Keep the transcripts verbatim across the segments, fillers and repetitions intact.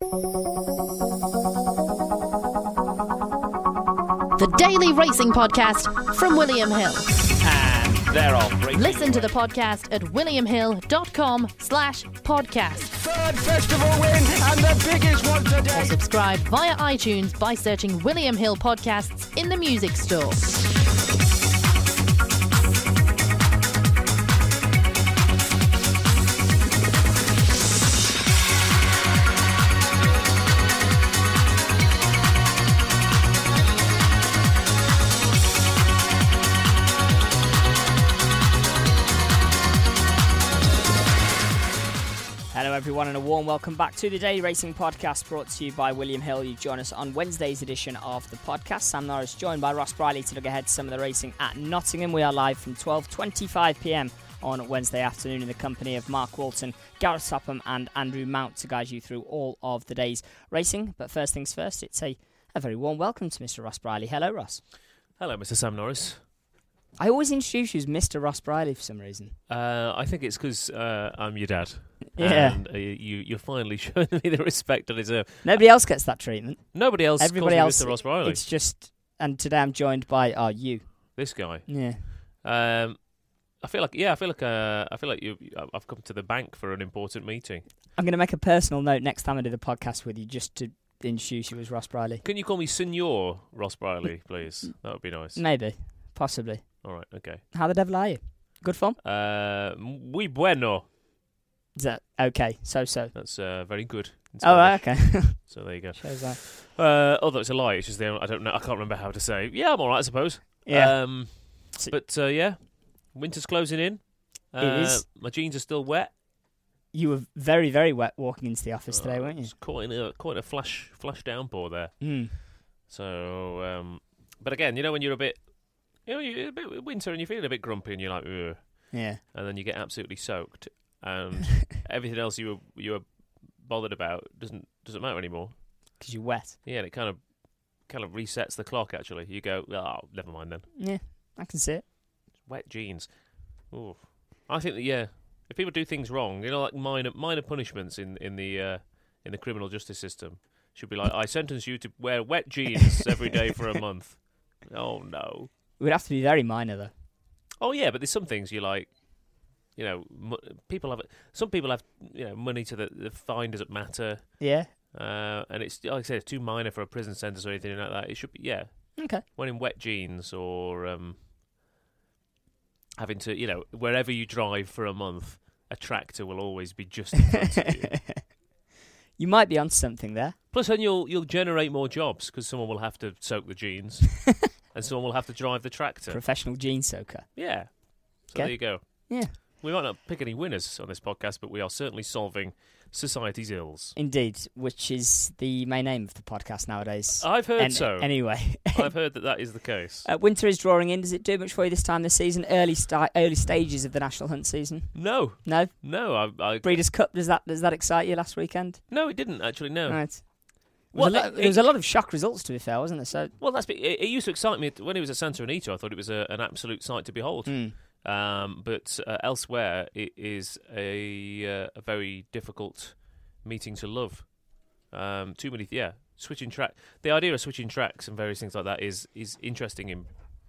The Daily Racing Podcast from William Hill. And they're off. Listen to the podcast at williamhill.com slash podcast. Third festival win and the biggest one today. Or subscribe via iTunes by searching William Hill Podcasts in the music store. Hello everyone and a warm welcome back to the Daily Racing Podcast brought to you by William Hill. You join us on Wednesday's edition of the podcast. Sam Norris joined by Ross Briley to look ahead to some of the racing at Nottingham. We are live from twelve twenty-five p m on Wednesday afternoon in the company of Mark Walton, Gareth Topham and Andrew Mount to guide you through all of the day's racing. But first things first, it's a, a very warm welcome to Mister Ross Briley. Hello Ross. Hello Mister Sam Norris. I always introduce you as Mister Ross Briley for some reason. Uh, I think it's because uh, I'm your dad. Yeah. And uh, you, you're finally showing me the respect I deserve. Nobody else gets that treatment. Nobody else Everybody calls me else, Mister Ross Riley. It's just, and today I'm joined by, oh, you. This guy. Yeah. Um, I feel like, yeah, I feel like, uh, I feel like you. I've come to the bank for an important meeting. I'm going to make a personal note next time I do the podcast with you just to introduce you as Ross Briley. Can you call me Senor Ross Briley, please? That would be nice. Maybe. Possibly. All right, okay. How the devil are you? Good fun? Uh, muy bueno. Is that okay? So-so. That's uh, very good. in Oh, right, Spanish. okay. So there you go. Shows that. Uh, although it's a lie, it's just there. I don't know. I can't remember how to say. Yeah, I'm all right, I suppose. Yeah. Um, So- but uh, yeah, winter's closing in. Uh, It is. My jeans are still wet. You were very, very wet walking into the office today, Uh, weren't you? It's caught in a caught in a flash flash downpour there. Mm. So, um, but again, you know when you're a bit, you know, you're a bit winter and you're feeling a bit grumpy and you're like, ugh, Yeah. and then you get absolutely soaked, and everything else you were you were bothered about doesn't doesn't matter anymore. Because you're wet. Yeah, and it kind of kind of resets the clock. Actually, you go, oh, never mind then. Yeah, I can see it. Wet jeans. Ooh. I think that yeah, if people do things wrong, you know, like minor minor punishments in in the uh, in the criminal justice system should be like, I sentence you to wear wet jeans every day for a month. Oh no. It would have to be very minor, though. Oh yeah, but there's some things you like. You know, mo- people have some people have you know money to the, the fine doesn't matter, Yeah. uh, and it's like I said, it's too minor for a prison sentence or anything like that. It should be yeah, Okay. when in wet jeans or um, having to you know wherever you drive for a month, a tractor will always be just in front of you. You might be onto something there. Plus, then you'll you'll generate more jobs because someone will have to soak the jeans, and someone will have to drive the tractor. Professional jean soaker. Yeah. So Okay. there you go. Yeah. We might not pick any winners on this podcast, but we are certainly solving society's ills. Indeed, which is the main aim of the podcast nowadays. I've heard An- so. Anyway. I've heard that that is the case. Uh, winter is drawing in. Does it do much for you this time this season? Early sta- early stages of the national hunt season? No, No? no, I, I Breeders' Cup, does that does that excite you last weekend? no, it didn't actually. No. Right. Well, There was, a it- lot, there was a lot of shock results, to be fair, wasn't there? So, Well, that's it, it used to excite me when it was at Santa Anita. I thought it was a, an absolute sight to behold. mm, Um, but uh, elsewhere, it is a uh, a very difficult meeting to love. Um, too many, yeah. Switching track. The idea of switching tracks and various things like that is is interesting in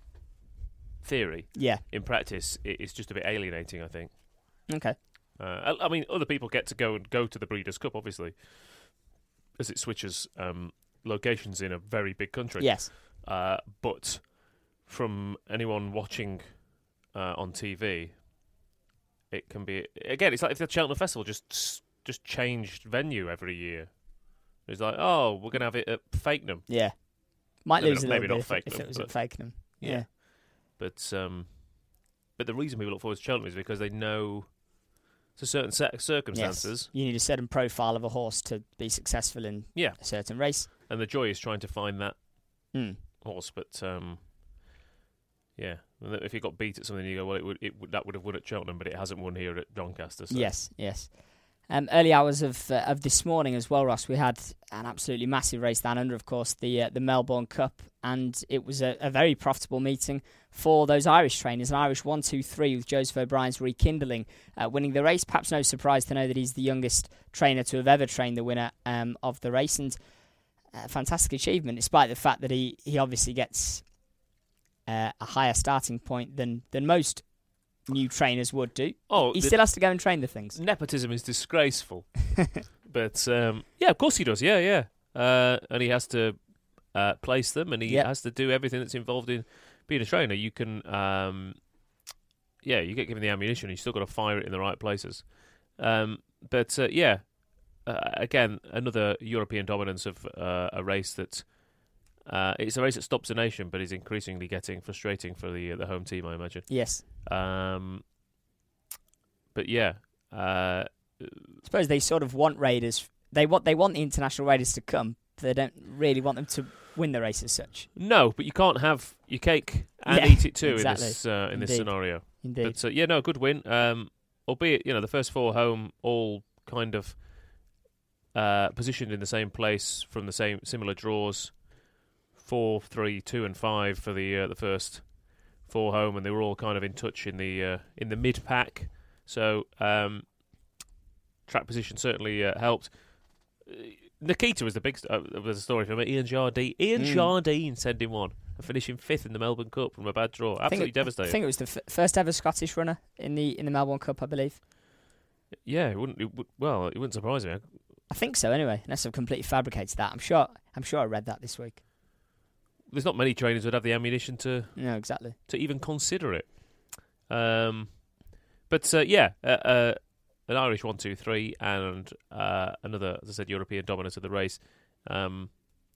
theory. yeah. In practice, it, it's just a bit alienating, I think. Okay. Uh, I, I mean, other people get to go and go to the Breeders' Cup, obviously, as it switches um, locations in a very big country. Yes. Uh, but from anyone watching uh, on T V, it can be again. It's like if the Cheltenham Festival just just changed venue every year. It's like, oh, we're gonna have it at Fakenham, Yeah. Might Maybe lose not- a little maybe bit not if, it- if Fakenham, it was at but- Fakenham. Yeah. Yeah. but um, but the reason people look forward to Cheltenham is because they know to certain set circumstances. Yes. You need a certain profile of a horse to be successful in Yeah, a certain race. and the joy is trying to find that Mm. horse. But um, yeah, if you got beat at something, you go, well, it would, it would that would have won at Cheltenham, but it hasn't won here at Doncaster. So. Yes, yes. Um, early hours of uh, of this morning as well, Ross, we had an absolutely massive race down under, of course, the uh, the Melbourne Cup, and it was a, a very profitable meeting for those Irish trainers. An Irish one two three with Joseph O'Brien's Rekindling uh, winning the race. Perhaps no surprise to know that he's the youngest trainer to have ever trained the winner um, of the race, and a fantastic achievement, despite the fact that he, he obviously gets uh, a higher starting point than, than most new trainers would do. Oh, he still has to go and train the things. Nepotism is disgraceful. But, um, yeah, of course he does. Yeah, yeah. Uh, and he has to uh, place them, and he yep. has to do everything that's involved in being a trainer. You can, um, yeah, you get given the ammunition, you still got to fire it in the right places. Um, but, uh, yeah, uh, again, another European dominance of uh, a race that... Uh, it's a race that stops the nation, but is increasingly getting frustrating for the uh, the home team, I imagine. Yes. Um, but yeah, uh, I suppose they sort of want raiders. They want they want the international raiders to come, but they don't really want them to win the race as such. No, but you can't have your cake and yeah, eat it too exactly. in this uh, in Indeed. this scenario. Indeed. But uh, yeah, no, good win. Um, albeit you know the first four home all kind of uh, positioned in the same place from the same similar draws. Four, three, two, and five for the uh, the first four home, and they were all kind of in touch in the uh, in the mid pack. So um, track position certainly uh, helped. Uh, Nikita was the big st- uh, was a story from Ian Jardine. Ian mm. Jardine sending one and finishing fifth in the Melbourne Cup from a bad draw. Absolutely it, devastating. I think it was the f- first ever Scottish runner in the in the Melbourne Cup, I believe. Yeah, it wouldn't. It would, well, it wouldn't surprise me. I think so. Anyway, unless I've completely fabricated that, I'm sure. I'm sure I read that this week. There's not many trainers who would have the ammunition to no exactly to even consider it. Um, but uh, yeah, uh, uh, an Irish one, two, three, and uh, another, as I said, European dominance of the race. Um,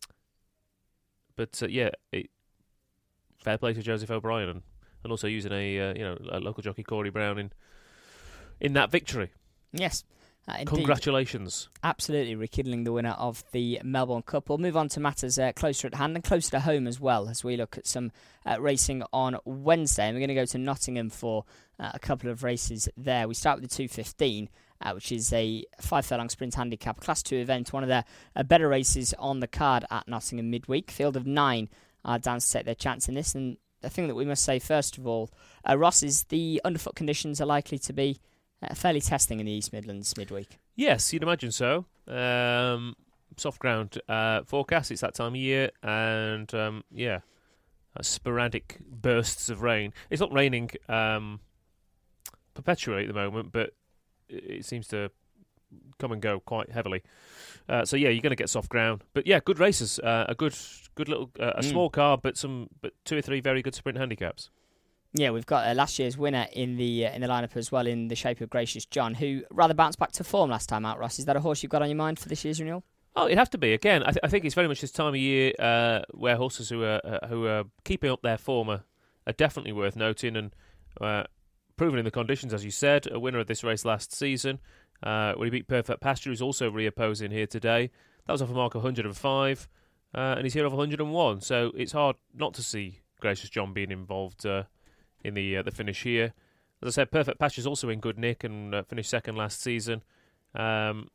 but uh, yeah, it, fair play to Joseph O'Brien, and, and also using a uh, you know a local jockey, Corey Brown, in in that victory. Yes. Uh, Congratulations. Absolutely, rekindling the winner of the Melbourne Cup. We'll move on to matters uh, closer at hand and closer to home as well, as we look at some uh, racing on Wednesday. And we're going to go to Nottingham for uh, a couple of races there. We start with the two fifteen, uh, which is a five furlong sprint handicap Class two event, one of the uh, better races on the card at Nottingham midweek. Field of nine are down to take their chance in this. And the thing that we must say, first of all, uh, Ross, is the underfoot conditions are likely to be Uh, fairly testing in the East Midlands midweek. Yes, you'd imagine so. Um, soft ground uh, forecast, it's that time of year, and um, yeah, uh, sporadic bursts of rain. It's not raining um, perpetually at the moment, but it seems to come and go quite heavily. Uh, so yeah, you're going to get soft ground. But yeah, good races, uh, a good good little, uh, a mm. small car, but some, but two or three very good sprint handicaps. Yeah, we've got uh, last year's winner in the uh, in the lineup as well, in the shape of Gracious John, who rather bounced back to form last time out. Ross, is that a horse you've got on your mind for this year's renewal? Oh, it'd have to be. Again, I, th- I think it's very much this time of year uh, where horses who are uh, who are keeping up their form are, are definitely worth noting, and uh, proven in the conditions, as you said. A winner of this race last season, uh, when he beat Perfect Pasture, who's also reopposing here today. That was off a mark of one hundred five, uh, and he's here off one hundred one. So it's hard not to see Gracious John being involved Uh, in the uh, the finish here. As I said, Perfect Pasture's also in good nick and uh, finished second last season. Um,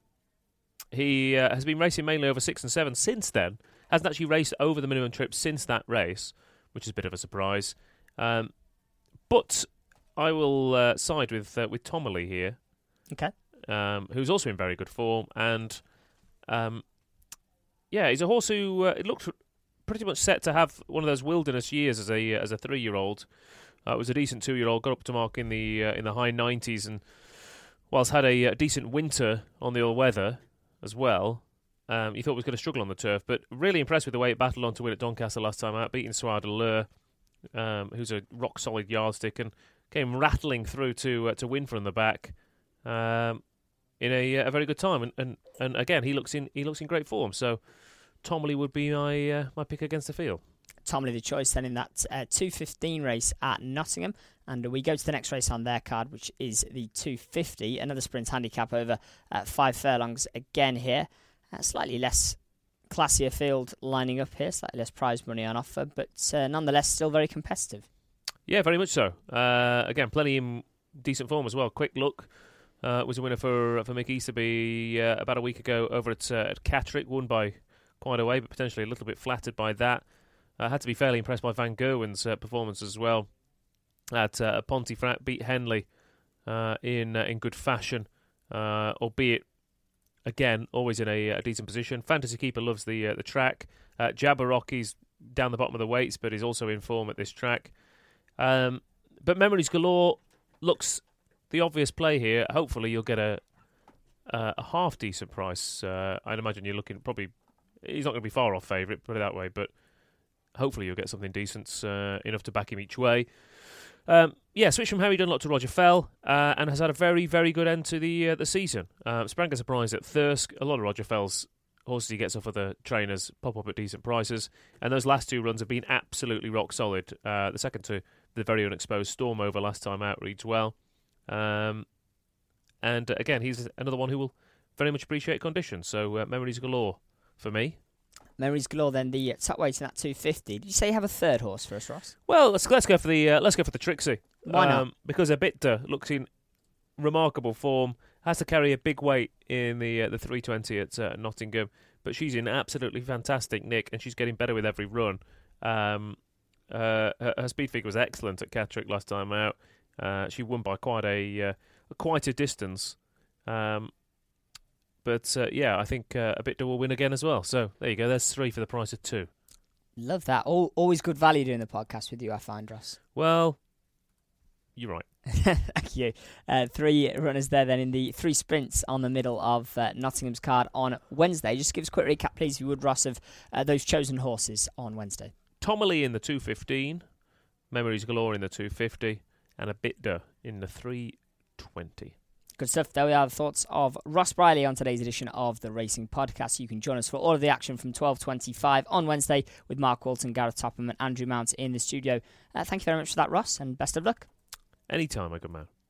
he uh, has been racing mainly over six and seven since then. Hasn't actually raced over the minimum trip since that race, which is a bit of a surprise. Um, but I will uh, side with uh, with Tomerley here. Okay. Um, who's also in very good form. And um, yeah, he's a horse who uh, it looked pretty much set to have one of those wilderness years as a as a three-year-old. Uh, was a decent two-year-old, got up to mark in the uh, in the high nineties, and whilst had a, a decent winter on the all-weather as well, um, you thought was going to struggle on the turf. But really impressed with the way it battled on to win at Doncaster last time out, beating Soir de L'Eure, um, who's a rock-solid yardstick, and came rattling through to uh, to win from the back um, in a, a very good time. And, and and again, he looks in he looks in great form. So Tomerley would be my uh, my pick against the field. Tomerley the choice then in that uh, two fifteen race at Nottingham. And we go to the next race on their card, which is the two fifty. Another sprint handicap over uh, five furlongs again here. Uh, slightly less classier field lining up here, slightly less prize money on offer, but uh, nonetheless still very competitive. Yeah, very much so. Uh, again, plenty in decent form as well. Quick look. uh, was a winner for for Mick Easterby uh, about a week ago over at, uh, at Catterick, won by quite a way, but potentially a little bit flattered by that. I uh, had to be fairly impressed by Van Gerwen's uh, performance as well at uh, Pontefract, beat Henley uh, in uh, in good fashion, uh, albeit again always in a, a decent position. Fantasy Keeper loves the uh, the track. Uh, Jabberwocky's down the bottom of the weights, but is also in form at this track. Um, but Memories Galore looks the obvious play here. Hopefully you'll get a uh, a half decent price. Uh, I'd imagine you're looking probably. He's not going to be far off favourite, put it that way, but hopefully you'll get something decent uh, enough to back him each way. Um, yeah, switch from Harry Dunlop to Roger Fell, uh, and has had a very, very good end to the uh, the season. Uh, sprang a surprise at Thirsk. A lot of Roger Fell's horses he gets off of the trainers pop up at decent prices, and those last two runs have been absolutely rock solid. Uh, the second to the very unexposed Storm Over last time out reads well. Um, and uh, again, he's another one who will very much appreciate conditions. So uh, Memories Galore for me. Memories Galore, then the top weight in that two fifty. Did you say you have a third horse for us, Ross? Well, let's let's go for the uh, let's go for the Trixie. Why not? Um, because Abitda looks in remarkable form. Has to carry a big weight in the uh, the three twenty at uh, Nottingham, but she's in absolutely fantastic nick, and she's getting better with every run. Um, uh, her, her speed figure was excellent at Catterick last time out. Uh, she won by quite a uh, quite a distance. Um, But, uh, yeah, I think uh, Abitda will win again as well. So, there you go. There's three for the price of two. Love that. All, always good value doing the podcast with you, I find, Ross. Well, you're right. Thank you. Uh, three runners there then in the three sprints on the middle of uh, Nottingham's card on Wednesday. Just give us a quick recap, please, if you would, Ross, of uh, those chosen horses on Wednesday. Tomerley in the two fifteen, Memories Galore in the two fifty, and Abitda in the three twenty. Good stuff. There we are, the thoughts of Ross Briley on today's edition of the Racing Podcast. You can join us for all of the action from twelve twenty-five on Wednesday with Mark Walton, Gareth Topham and Andrew Mount in the studio. Uh, thank you very much for that, Ross, and best of luck. Anytime, my good man.